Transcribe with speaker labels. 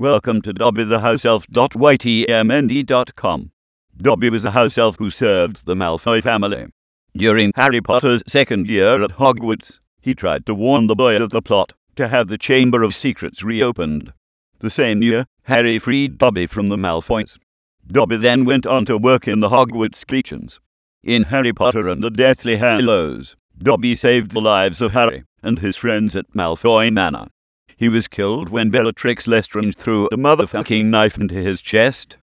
Speaker 1: Welcome to Dobby the House Elf.ytmnd.com. Dobby was a house elf who served the Malfoy family. During Harry Potter's second year at Hogwarts, he tried to warn the boy of the plot to have the Chamber of Secrets reopened. The same year, Harry freed Dobby from the Malfoys. Dobby then went on to work in the Hogwarts kitchens. In Harry Potter and the Deathly Hallows, Dobby saved the lives of Harry and his friends at Malfoy Manor. He was killed when Bellatrix Lestrange threw a motherfucking knife into his chest.